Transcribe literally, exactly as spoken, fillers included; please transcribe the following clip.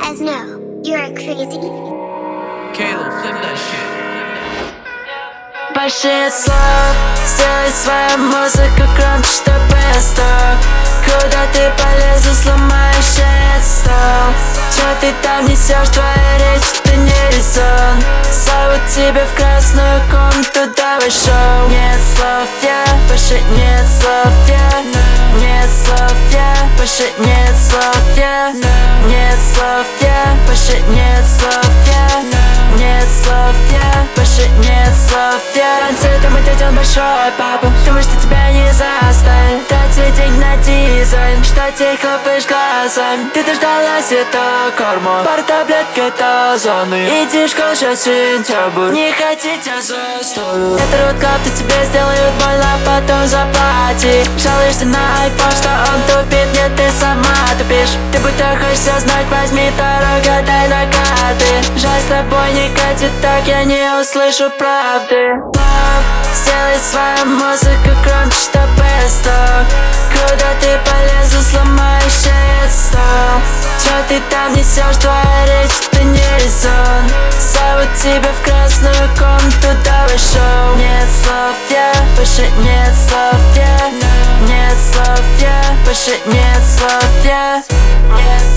as no, you're crazy. Kalo, flip that shit. Больше слов, сделай свою музыку громче, чтобы я стал. Куда ты полезла, сломаешь этот стол. Чё ты там несешь, твоя речь, это не резон. Зовут тебя в красную комнату, давай шоу. Нет слов, я, больше нет слов, я. Нет слов, я, больше нет слов, я. Нет слов, я, больше нет слов, я. Нет слов, я, больше нет слов, я. Танцы, там мы дадим большой папу. Думаю, что тебя не заставит дать тебе деньги на дизайн. Что ты хлопаешь глазами? Ты дождалась этого корма. Пара таблеток это зоны. Иди в школу, сейчас сентябрь. Не хотите застой. Это рот клапты тебе сделают больно, потом заплати. Жалуешься на iPhone, что он тупит. Нет, ты сама тупишь. Ты будто хочешь знать, возьми дорогу, дай на карты. Жаль, с тобой не катит так, я не услышу правды. Лав, сделай свою музыку громче, чтобы я стал. Куда ты полезла, сломаешь этот стол. Чё ты там несешь, твоя речь, это не резон. Зовут тебя в красную комнату, давай шоу. Нет слов, я, больше нет слов, я. Нет слов, я, больше нет слов, я. Нет